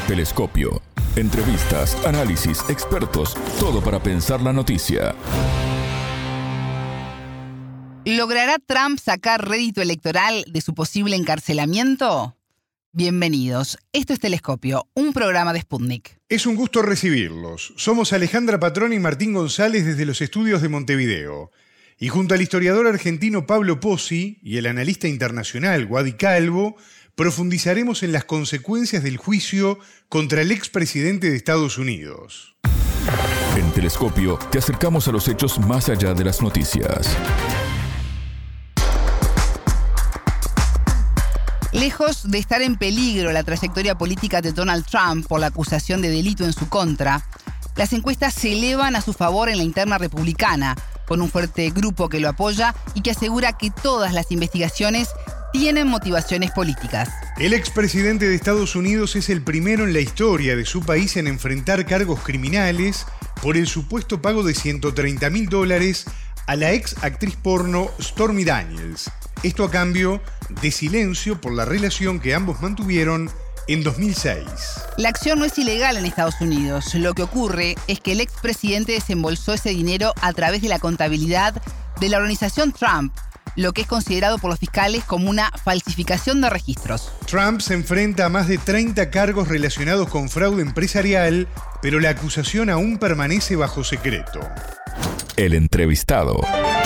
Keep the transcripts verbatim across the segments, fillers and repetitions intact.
Telescopio. Entrevistas, análisis, expertos, todo para pensar la noticia. ¿Logrará Trump sacar rédito electoral de su posible encarcelamiento? Bienvenidos. Esto es Telescopio, un programa de Sputnik. Es un gusto recibirlos. Somos Alejandra Patrón y Martín González desde los estudios de Montevideo. Y junto al historiador argentino Pablo Pozzi y el analista internacional Wadi Calvo, profundizaremos en las consecuencias del juicio contra el expresidente de Estados Unidos. En Telescopio te acercamos a los hechos más allá de las noticias. Lejos de estar en peligro la trayectoria política de Donald Trump por la acusación de delito en su contra, las encuestas se elevan a su favor en la interna republicana, con un fuerte grupo que lo apoya y que asegura que todas las investigaciones tienen motivaciones políticas. El expresidente de Estados Unidos es el primero en la historia de su país en enfrentar cargos criminales por el supuesto pago de ciento treinta mil dólares a la ex actriz porno Stormy Daniels. Esto a cambio de silencio por la relación que ambos mantuvieron en dos mil seis. La acción no es ilegal en Estados Unidos. Lo que ocurre es que el expresidente desembolsó ese dinero a través de la contabilidad de la organización Trump, lo que es considerado por los fiscales como una falsificación de registros. Trump se enfrenta a más de treinta cargos relacionados con fraude empresarial, pero la acusación aún permanece bajo secreto. El entrevistado.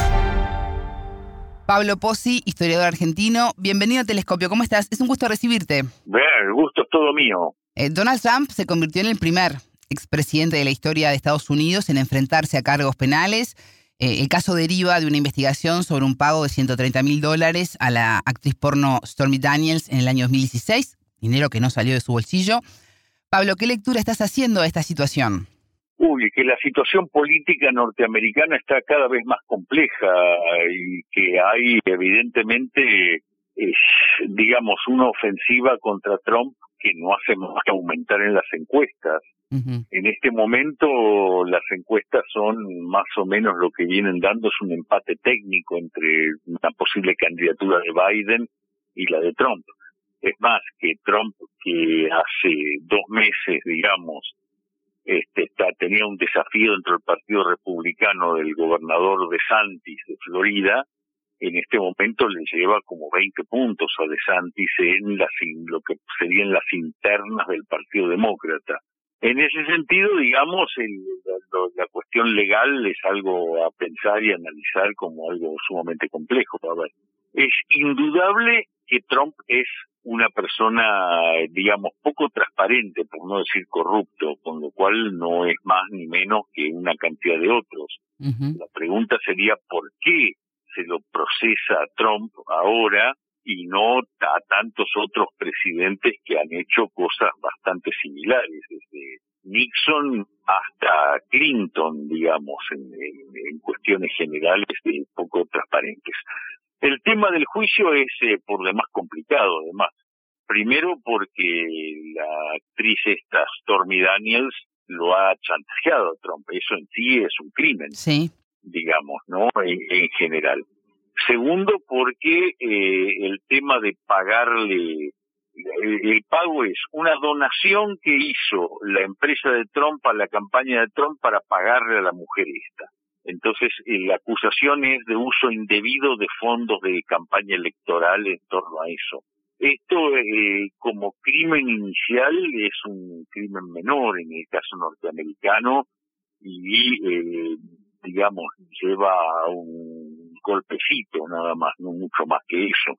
Pablo Pozzi, historiador argentino. Bienvenido a Telescopio. ¿Cómo estás? Es un gusto recibirte. Bien, el gusto es todo mío. Eh, Donald Trump se convirtió en el primer expresidente de la historia de Estados Unidos en enfrentarse a cargos penales. Eh, el caso deriva de una investigación sobre un pago de ciento treinta mil dólares a la actriz porno Stormy Daniels en el año dos mil dieciséis, dinero que no salió de su bolsillo. Pablo, ¿qué lectura estás haciendo de esta situación? Uy, que la situación política norteamericana está cada vez más compleja y que hay evidentemente, es, digamos, una ofensiva contra Trump que no hace más que aumentar en las encuestas. Uh-huh. En este momento las encuestas son más o menos lo que vienen dando es un empate técnico entre una posible candidatura de Biden y la de Trump. Es más, que Trump, que hace dos meses, digamos, Este, está, tenía un desafío dentro del Partido Republicano del gobernador DeSantis de Florida, en este momento le lleva como veinte puntos a DeSantis en las, lo que serían las internas del Partido Demócrata. En ese sentido, digamos, el, la, la cuestión legal es algo a pensar y analizar como algo sumamente complejo. A ver, es indudable que Trump es una persona, digamos, poco transparente, por no decir corrupto, con lo cual no es más ni menos que una cantidad de otros. Uh-huh. La pregunta sería por qué se lo procesa a Trump ahora y no a tantos otros presidentes que han hecho cosas bastante similares, desde Nixon hasta Clinton, digamos, en, en, en cuestiones generales eh, poco transparentes. El tema del juicio es eh, por demás complicado, además. Primero porque la actriz esta, Stormy Daniels, lo ha chantajeado a Trump. Eso en sí es un crimen, sí, digamos, ¿no? En, en general. Segundo, porque eh, el tema de pagarle, el, el pago es una donación que hizo la empresa de Trump a la campaña de Trump para pagarle a la mujer esta. Entonces, eh, la acusación es de uso indebido de fondos de campaña electoral en torno a eso. Esto, eh, como crimen inicial, es un crimen menor en el caso norteamericano y, eh, digamos, lleva a un golpecito nada más, no mucho más que eso.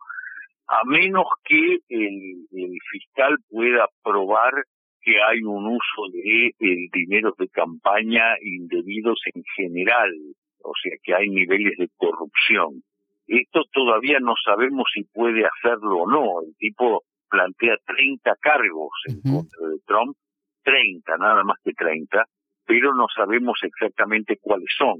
A menos que el, el fiscal pueda probar que hay un uso de eh, dineros de campaña indebidos en general, o sea que hay niveles de corrupción. Esto todavía no sabemos si puede hacerlo o no. El tipo plantea treinta cargos en uh-huh. contra de Trump, treinta, nada más que treinta, pero no sabemos exactamente cuáles son.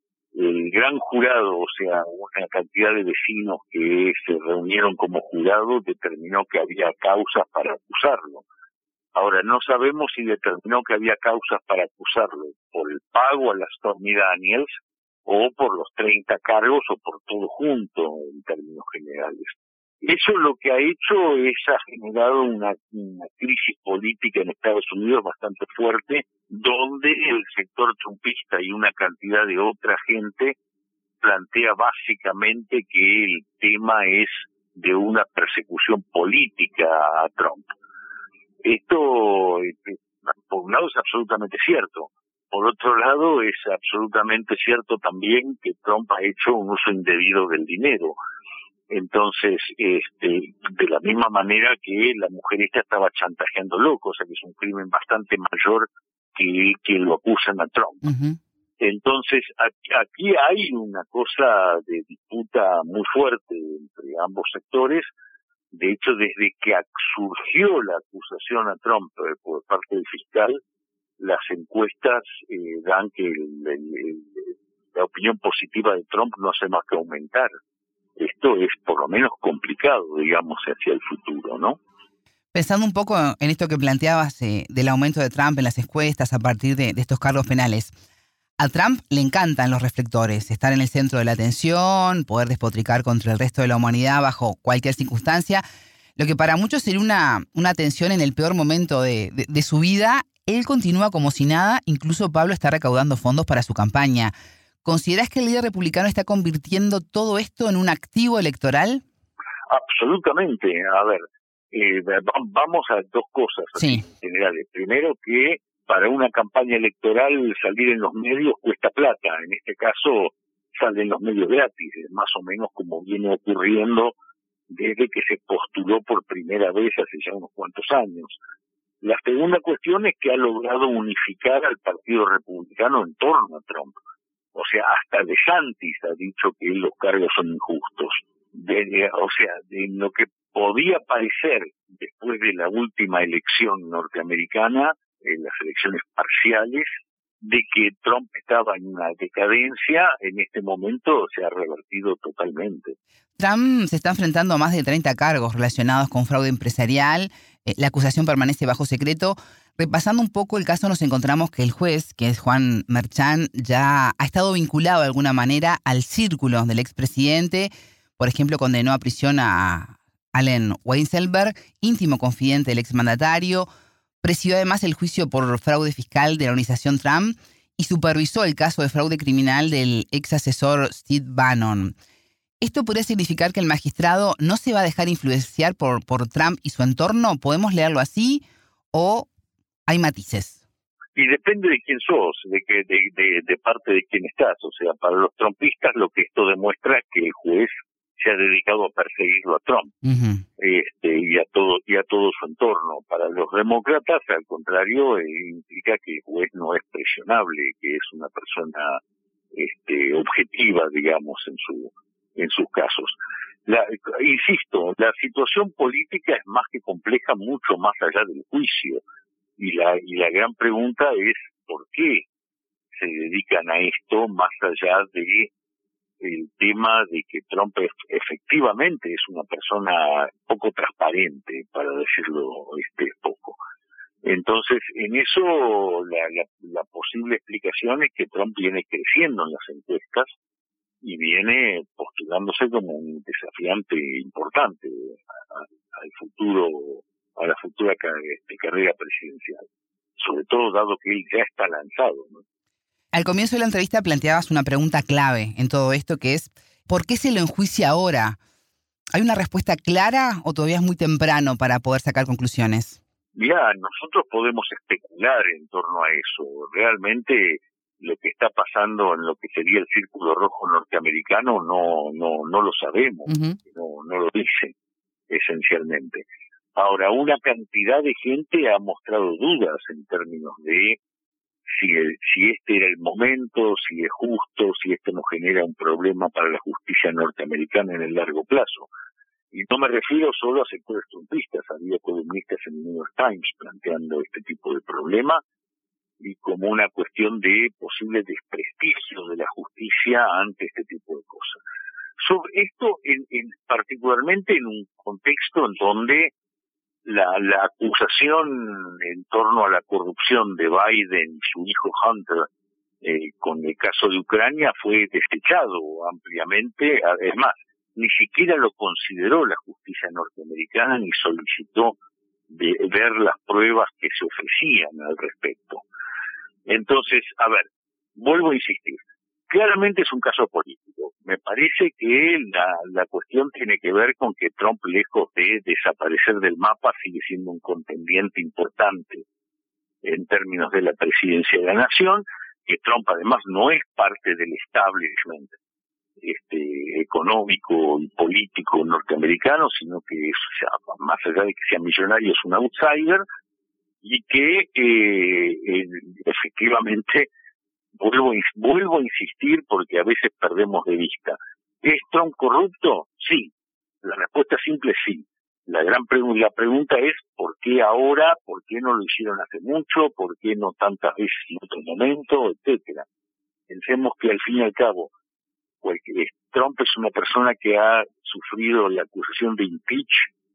El gran jurado, o sea, una cantidad de vecinos que se reunieron como jurado, determinó que había causas para acusarlo. Ahora, no sabemos si determinó que había causas para acusarlo por el pago a la Stormy Daniels o por los treinta cargos o por todo junto en términos generales. Eso lo que ha hecho es ha generado una, una crisis política en Estados Unidos bastante fuerte, donde el sector trumpista y una cantidad de otra gente plantea básicamente que el tema es de una persecución política a Trump. Esto, por un lado, es absolutamente cierto. Por otro lado, es absolutamente cierto también que Trump ha hecho un uso indebido del dinero. Entonces, este, de la misma manera que la mujer esta estaba chantajeándolo, cosa que es un crimen bastante mayor que que lo acusan a Trump. Uh-huh. Entonces, aquí, aquí hay una cosa de disputa muy fuerte entre ambos sectores. De hecho, desde que surgió la acusación a Trump por parte del fiscal, las encuestas eh, dan que el, el, el, la opinión positiva de Trump no hace más que aumentar. Esto es por lo menos complicado, digamos, hacia el futuro, ¿no? Pensando un poco en esto que planteabas eh, del aumento de Trump en las encuestas a partir de, de estos cargos penales, a Trump le encantan los reflectores, estar en el centro de la atención, poder despotricar contra el resto de la humanidad bajo cualquier circunstancia, lo que para muchos sería una, una atención en el peor momento de, de, de su vida. Él continúa como si nada, incluso Pablo está recaudando fondos para su campaña. ¿Considerás que el líder republicano está convirtiendo todo esto en un activo electoral? Absolutamente. A ver, eh, vamos a dos cosas sí. generales. Primero, que para una campaña electoral salir en los medios cuesta plata. En este caso salen los medios gratis, más o menos como viene ocurriendo desde que se postuló por primera vez hace ya unos cuantos años. La segunda cuestión es que ha logrado unificar al Partido Republicano en torno a Trump. O sea, hasta DeSantis ha dicho que los cargos son injustos. De, de, o sea, de lo que podía parecer después de la última elección norteamericana, en las elecciones parciales, de que Trump estaba en una decadencia, en este momento se ha revertido totalmente. Trump se está enfrentando a más de treinta cargos relacionados con fraude empresarial. Eh, la acusación permanece bajo secreto. Repasando un poco el caso, nos encontramos que el juez, que es Juan Merchan, ya ha estado vinculado de alguna manera al círculo del expresidente. Por ejemplo, condenó a prisión a Allen Weisselberg, íntimo confidente del exmandatario. Presidió además el juicio por fraude fiscal de la organización Trump y supervisó el caso de fraude criminal del ex asesor Steve Bannon. ¿Esto podría significar que el magistrado no se va a dejar influenciar por, por Trump y su entorno? ¿Podemos leerlo así o hay matices? Y depende de quién sos, de, que, de, de, de parte de quién estás. O sea, para los trumpistas lo que esto demuestra es que el juez se ha dedicado a perseguirlo a Trump uh-huh. este, y a todo y a todo su entorno. Para los demócratas, al contrario, eh, implica que el juez no es presionable, que es una persona este, objetiva, digamos, en su en sus casos. La, insisto, la situación política es más que compleja, mucho más allá del juicio. Y la y la gran pregunta es ¿por qué se dedican a esto más allá de el tema de que Trump efectivamente es una persona poco transparente, para decirlo este poco? Entonces, en eso la, la, la posible explicación es que Trump viene creciendo en las encuestas y viene postulándose como un desafiante importante al futuro, a la futura este, carrera presidencial, sobre todo dado que él ya está lanzado, ¿no? Al comienzo de la entrevista planteabas una pregunta clave en todo esto, que es ¿por qué se lo enjuicia ahora? ¿Hay una respuesta clara o todavía es muy temprano para poder sacar conclusiones? Mirá, nosotros podemos especular en torno a eso. Realmente lo que está pasando en lo que sería el Círculo Rojo norteamericano no no no lo sabemos, uh-huh. no no lo dicen esencialmente. Ahora, una cantidad de gente ha mostrado dudas en términos de si el, si este era el momento, si es justo, si esto no genera un problema para la justicia norteamericana en el largo plazo. Y no me refiero solo a sectores trumpistas, había columnistas en el New York Times planteando este tipo de problema y como una cuestión de posible desprestigio de la justicia ante este tipo de cosas. Sobre esto, en, en particularmente en un contexto en donde la, la acusación en torno a la corrupción de Biden y su hijo Hunter eh, con el caso de Ucrania fue desechado ampliamente. Es más, ni siquiera lo consideró la justicia norteamericana ni solicitó de ver las pruebas que se ofrecían al respecto. Entonces, a ver, vuelvo a insistir, claramente es un caso político. Me parece que la, la cuestión tiene que ver con que Trump, lejos de desaparecer del mapa, sigue siendo un contendiente importante en términos de la presidencia de la nación, que Trump además no es parte del establishment este, económico y político norteamericano, sino que es, o sea, más allá de que sea millonario, es un outsider, y que eh, eh, efectivamente, vuelvo, vuelvo a insistir porque a veces perdemos de vista, ¿es Trump corrupto? Sí. La respuesta simple es sí. La gran pregu- la pregunta es ¿por qué ahora? ¿Por qué no lo hicieron hace mucho? ¿Por qué no tantas veces en otro momento? Etcétera. Pensemos que al fin y al cabo, porque Trump es una persona que ha sufrido la acusación de impeach,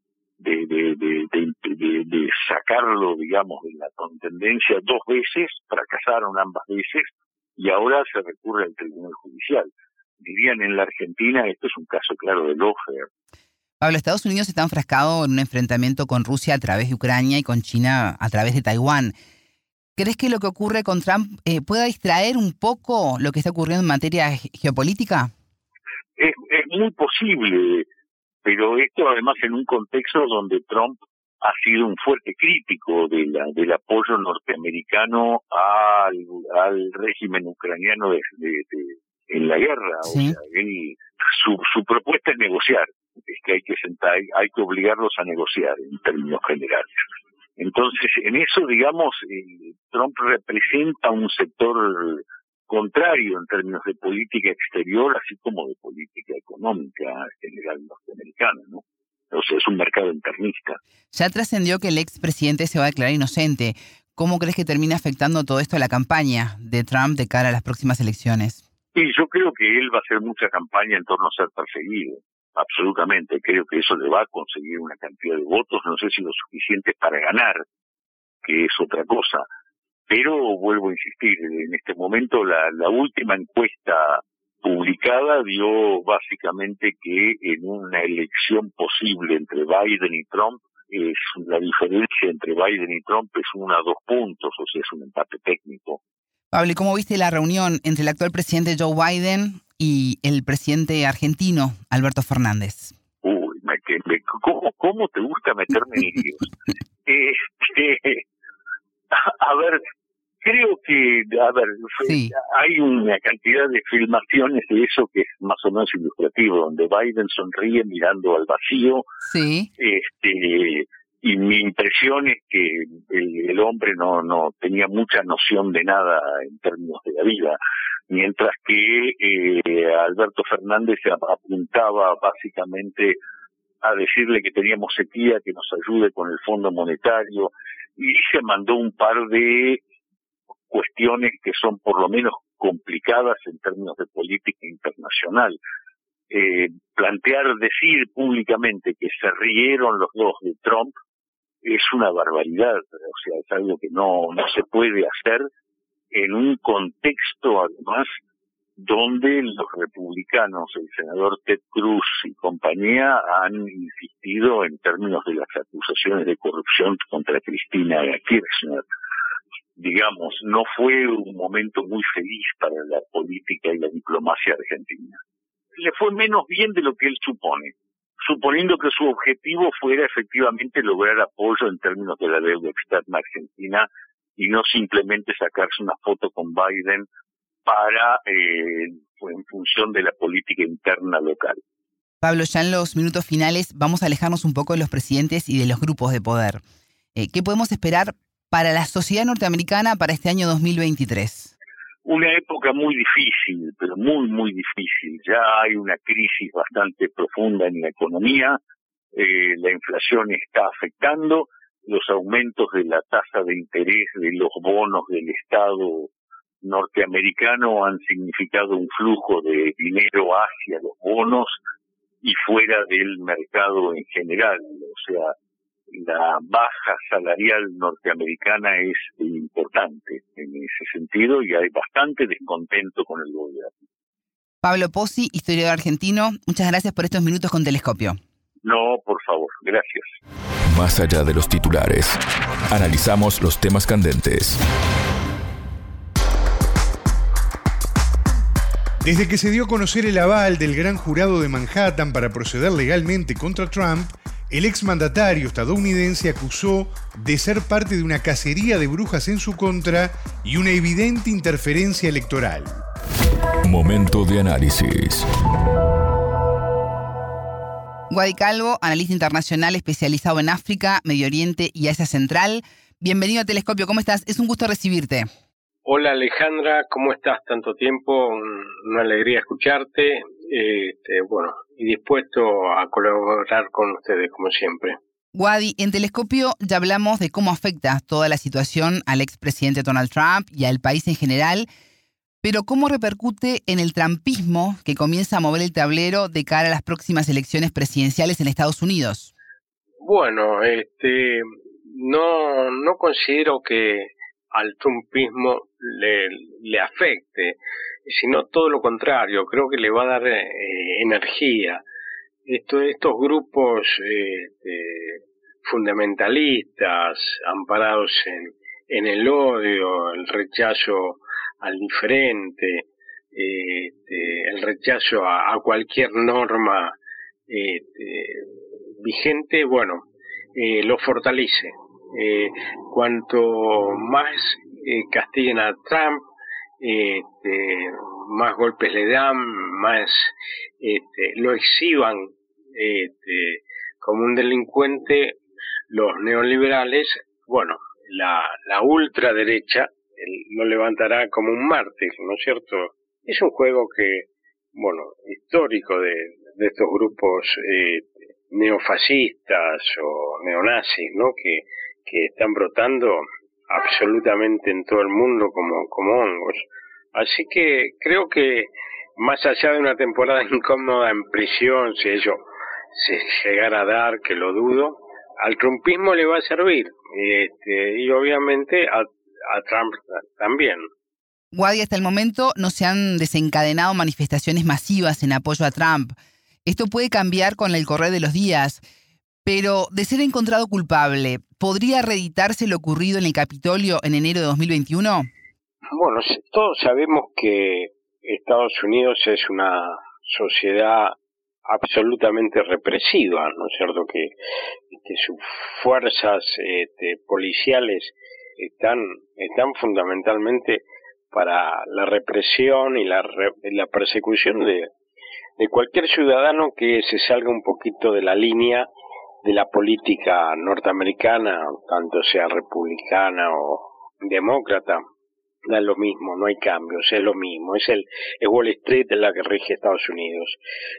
de, de, de, de, de, de sacarlo, digamos, de la contendencia dos veces, fracasaron ambas veces, y ahora se recurre al Tribunal Judicial. Dirían en la Argentina, esto es un caso claro de lawfare. Pablo, Estados Unidos está enfrascado en un enfrentamiento con Rusia a través de Ucrania y con China a través de Taiwán. ¿Crees que lo que ocurre con Trump eh, pueda distraer un poco lo que está ocurriendo en materia ge- geopolítica? Es, es muy posible, pero esto además en un contexto donde Trump ha sido un fuerte crítico de la, del apoyo norteamericano al, al régimen ucraniano de, de, de, en la guerra. Sí. O sea, él, su, su propuesta es negociar, es que hay que sentar, hay, hay que obligarlos a negociar en términos generales. Entonces, en eso, digamos, eh, Trump representa un sector contrario en términos de política exterior, así como de política económica general norteamericana, ¿no? O sea, es un mercado internista. Ya trascendió que el expresidente se va a declarar inocente. ¿Cómo crees que termina afectando todo esto a la campaña de Trump de cara a las próximas elecciones? Y yo creo que él va a hacer mucha campaña en torno a ser perseguido. Absolutamente. Creo que eso le va a conseguir una cantidad de votos, no sé si lo suficiente para ganar, que es otra cosa. Pero vuelvo a insistir, en este momento la, la última encuesta publicada dio básicamente que en una elección posible entre Biden y Trump, es la diferencia entre Biden y Trump es uno a dos puntos, o sea, es un empate técnico. Pablo, ¿y cómo viste la reunión entre el actual presidente Joe Biden y el presidente argentino Alberto Fernández? Uy, me, me, ¿cómo, ¿cómo te gusta meterme en líos? Este, a, a ver, creo que, a ver, Sí. hay una cantidad de filmaciones de eso que es más o menos ilustrativo, donde Biden sonríe mirando al vacío. Sí. Este, y mi impresión es que el, el hombre no, no tenía mucha noción de nada en términos de la vida, mientras que eh, Alberto Fernández apuntaba básicamente a decirle que teníamos sequía, que nos ayude con el Fondo Monetario, y se mandó un par de cuestiones que son por lo menos complicadas en términos de política internacional. Eh, plantear, decir públicamente que se rieron los dos de Trump es una barbaridad, o sea, es algo que no, no se puede hacer en un contexto además donde los republicanos, el senador Ted Cruz y compañía han insistido en términos de las acusaciones de corrupción contra Cristina Kirchner. Digamos, no fue un momento muy feliz para la política y la diplomacia argentina. Le fue menos bien de lo que él supone, suponiendo que su objetivo fuera efectivamente lograr apoyo en términos de la deuda externa argentina y no simplemente sacarse una foto con Biden para eh, en función de la política interna local. Pablo, ya en los minutos finales vamos a alejarnos un poco de los presidentes y de los grupos de poder. Eh, ¿Qué podemos esperar para la sociedad norteamericana para este año dos mil veintitrés? Una época muy difícil, pero muy, muy difícil. Ya hay una crisis bastante profunda en la economía, eh, la inflación está afectando, los aumentos de la tasa de interés de los bonos del Estado norteamericano han significado un flujo de dinero hacia los bonos y fuera del mercado en general. O sea, la baja salarial norteamericana es importante en ese sentido y hay bastante descontento con el gobierno. Pablo Pozzi, historiador argentino, muchas gracias por estos minutos con Telescopio. No, por favor, gracias. Más allá de los titulares, analizamos los temas candentes. Desde que se dio a conocer el aval del gran jurado de Manhattan para proceder legalmente contra Trump, el exmandatario estadounidense acusó de ser parte de una cacería de brujas en su contra y una evidente interferencia electoral. Momento de análisis. Wadi Calvo, analista internacional especializado en África, Medio Oriente y Asia Central. Bienvenido a Telescopio, ¿cómo estás? Es un gusto recibirte. Hola Alejandra, ¿cómo estás? Tanto tiempo, una alegría escucharte, este, bueno, y dispuesto a colaborar con ustedes como siempre. Wadi, en Telescopio ya hablamos de cómo afecta toda la situación al expresidente Donald Trump y al país en general, pero ¿cómo repercute en el trumpismo que comienza a mover el tablero de cara a las próximas elecciones presidenciales en Estados Unidos? Bueno, este, no, no considero que al trumpismo le, le afecte, sino todo lo contrario, creo que le va a dar eh, energía. Esto, estos grupos eh, eh, fundamentalistas, amparados en, en el odio, el rechazo al diferente, eh, eh, el rechazo a, a cualquier norma eh, eh, vigente, bueno, eh, lo fortalece. Eh, cuanto más eh, castiguen a Trump, eh, eh, más golpes le dan, más este, lo exhiban este, como un delincuente, los neoliberales, bueno, la, la ultraderecha lo levantará como un mártir, ¿no es cierto? Es un juego que, bueno, histórico de, de estos grupos eh, neofascistas o neonazis, ¿no? Que que están brotando absolutamente en todo el mundo como, como hongos. Así que creo que más allá de una temporada incómoda en prisión, si ello se llegara a dar, que lo dudo, al trumpismo le va a servir, este, y obviamente a, a Trump también. Wadi, hasta el momento no se han desencadenado manifestaciones masivas en apoyo a Trump. Esto puede cambiar con el correr de los días. Pero, de ser encontrado culpable, ¿podría reeditarse lo ocurrido en el Capitolio en enero de dos mil veintiuno? Bueno, todos sabemos que Estados Unidos es una sociedad absolutamente represiva, ¿no es cierto? Que, que sus fuerzas este, policiales están, están fundamentalmente para la represión y la, la persecución de, de cualquier ciudadano que se salga un poquito de la línea de la política norteamericana, tanto sea republicana o demócrata, da lo mismo, no hay cambios, es lo mismo, es el es Wall Street la que rige Estados Unidos.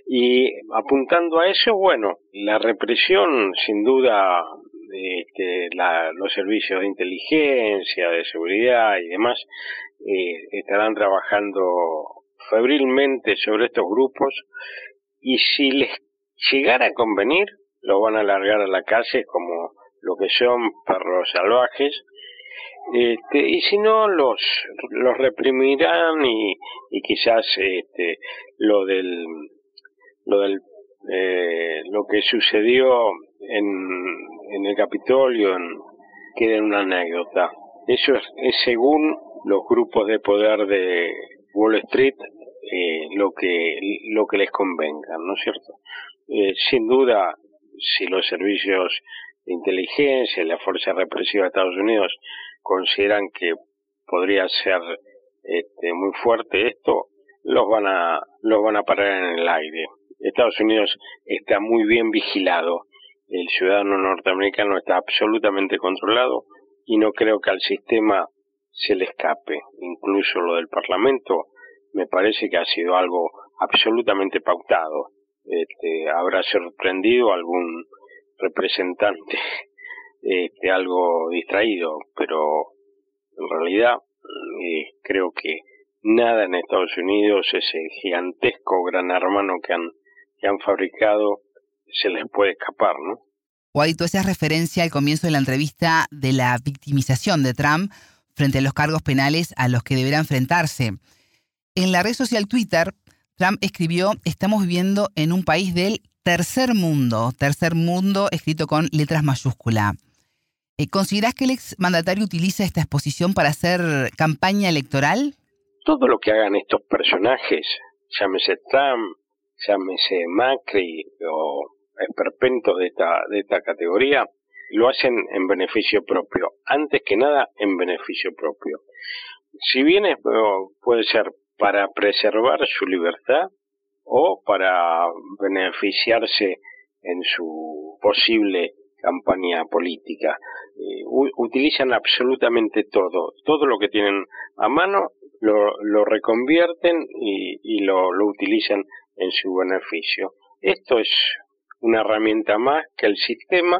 Y apuntando a eso, bueno, la represión, sin duda, este, la, los servicios de inteligencia, de seguridad y demás, eh, estarán trabajando febrilmente sobre estos grupos, y si les llegara a convenir, los van a largar a la calle como lo que son perros salvajes, este, y si no los los reprimirán y, y quizás este, lo del lo del eh, lo que sucedió en en el Capitolio en, quede en una anécdota. Eso es, es según los grupos de poder de Wall Street eh, lo que lo que les convenga, ¿no es cierto? Eh, sin duda, si los servicios de inteligencia y la fuerza represiva de Estados Unidos consideran que podría ser este, muy fuerte esto, los van a los van a parar en el aire. Estados Unidos está muy bien vigilado, el ciudadano norteamericano está absolutamente controlado y no creo que al sistema se le escape. Incluso lo del Parlamento me parece que ha sido algo absolutamente pautado. Este, habrá sorprendido a algún representante este, algo distraído, pero en realidad eh, creo que nada en Estados Unidos, ese gigantesco gran hermano que han, que han fabricado, se les puede escapar, ¿no? Wadi, tú hacías referencia al comienzo de la entrevista de la victimización de Trump frente a los cargos penales a los que deberá enfrentarse. En la red social Twitter, Trump escribió: estamos viviendo en un país del tercer mundo, tercer mundo escrito con letras mayúsculas. Eh, ¿Considerás que el exmandatario utiliza esta exposición para hacer campaña electoral? Todo lo que hagan estos personajes, llámese Trump, llámese Macri o esperpentos de esta, de esta categoría, lo hacen en beneficio propio, antes que nada en beneficio propio. Si bien es, puede ser para preservar su libertad o para beneficiarse en su posible campaña política. Eh, utilizan absolutamente todo, todo lo que tienen a mano lo, lo reconvierten y, y lo, lo utilizan en su beneficio. Esto es una herramienta más que el sistema,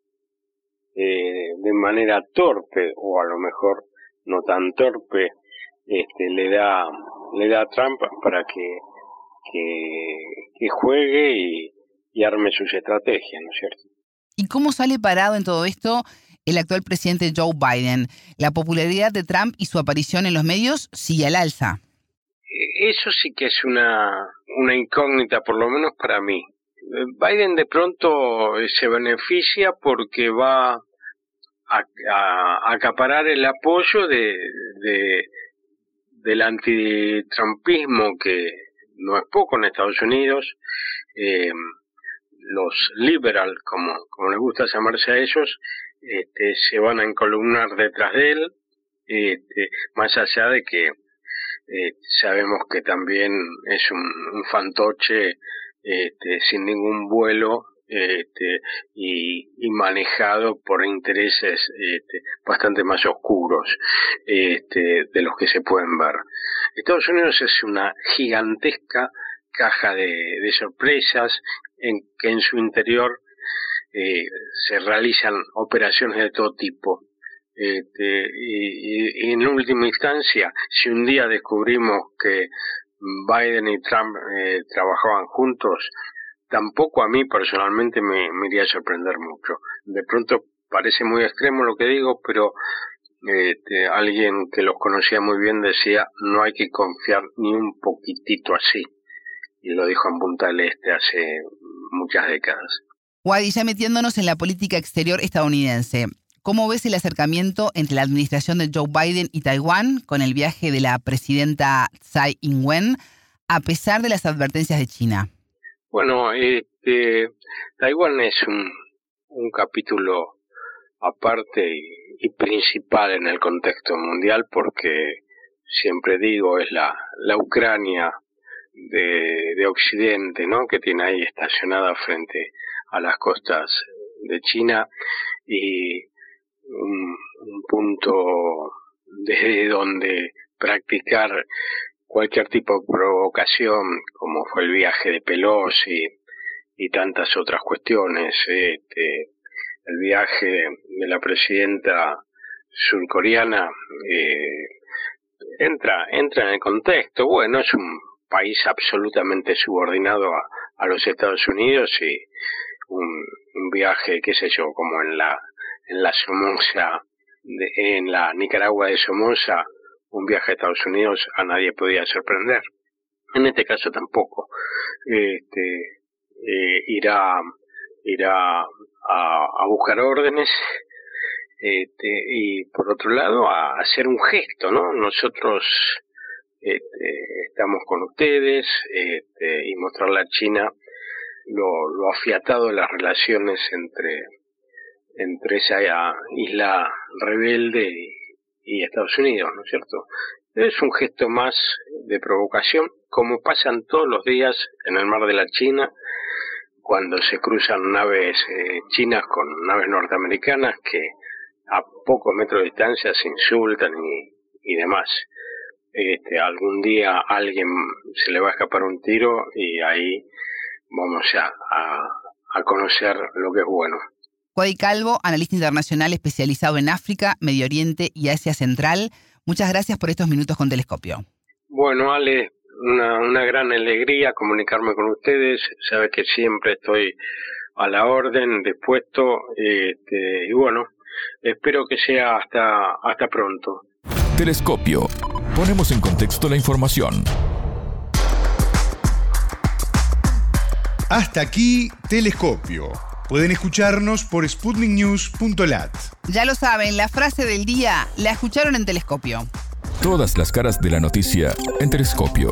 eh, de manera torpe o a lo mejor no tan torpe, este, le da le da a Trump para que que, que juegue y, y arme sus estrategias, ¿no es cierto? ¿Y cómo sale parado en todo esto el actual presidente Joe Biden? La popularidad de Trump y su aparición en los medios sigue al alza. Eso sí que es una, una incógnita, por lo menos para mí. Biden de pronto se beneficia porque va a, a, a acaparar el apoyo de, de del antitrumpismo, que no es poco en Estados Unidos. Eh, los liberal, como, como les gusta llamarse a ellos, este, se van a encolumnar detrás de él, este, más allá de que eh, sabemos que también es un, un fantoche este, sin ningún vuelo, este, y, y manejado por intereses este, bastante más oscuros este, de los que se pueden ver. Estados Unidos es una gigantesca caja de, de sorpresas en que en su interior eh, se realizan operaciones de todo tipo. Este, y, y en última instancia, si un día descubrimos que Biden y Trump eh, trabajaban juntos, tampoco a mí personalmente me, me iría a sorprender mucho. De pronto parece muy extremo lo que digo, pero este, alguien que los conocía muy bien decía: no hay que confiar ni un poquitito así. Y lo dijo en Punta del Este hace muchas décadas. Wadi, ya metiéndonos en la política exterior estadounidense, ¿cómo ves el acercamiento entre la administración de Joe Biden y Taiwán con el viaje de la presidenta Tsai Ing-wen, a pesar de las advertencias de China? Bueno, este, Taiwán es un, un capítulo aparte y, y principal en el contexto mundial, porque siempre digo, es la, la Ucrania de, de Occidente, ¿no?, que tiene ahí estacionada frente a las costas de China, y un, un punto desde donde practicar cualquier tipo de provocación, como fue el viaje de Pelosi y tantas otras cuestiones, este, el viaje de la presidenta surcoreana, eh, entra entra en el contexto. Bueno, es un país absolutamente subordinado a, a los Estados Unidos, y un, un viaje, qué sé yo, como en la en la Somoza, de, en la Nicaragua de Somoza, un viaje a Estados Unidos a nadie podía sorprender. En este caso tampoco. Este, eh, irá irá a, a buscar órdenes, este, y por otro lado a hacer un gesto, ¿no? Nosotros este, estamos con ustedes, este, y mostrarle a China lo, lo afiatado de las relaciones entre entre esa isla rebelde y, y Estados Unidos, ¿no es cierto? Es un gesto más de provocación, como pasan todos los días en el mar de la China, cuando se cruzan naves eh, chinas con naves norteamericanas que a pocos metros de distancia se insultan y, y demás. Este, algún día a alguien se le va a escapar un tiro y ahí vamos a, a, a conocer lo que es bueno. Wadi Calvo, analista internacional especializado en África, Medio Oriente y Asia Central. Muchas gracias por estos minutos con Telescopio. Bueno, Ale, una, una gran alegría comunicarme con ustedes. Sabes que siempre estoy a la orden, dispuesto, este, y bueno, espero que sea hasta, hasta pronto. Telescopio. Ponemos en contexto la información. Hasta aquí, Telescopio. Pueden escucharnos por sputnik news punto lat. Ya lo saben, la frase del día la escucharon en Telescopio. Todas las caras de la noticia en Telescopio.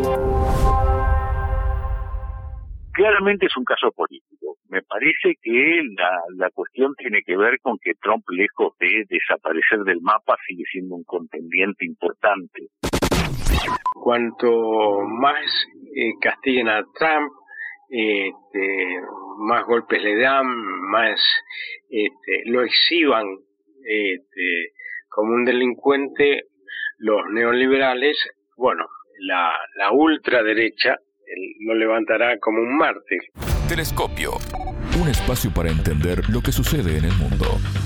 Claramente es un caso político. Me parece que la, la cuestión tiene que ver con que Trump, lejos de desaparecer del mapa, sigue siendo un contendiente importante. Cuanto más eh, castiguen a Trump, este, más golpes le dan, más este, lo exhiban este, como un delincuente, los neoliberales, bueno, la, la ultraderecha lo levantará como un mártir. Telescopio, un espacio para entender lo que sucede en el mundo.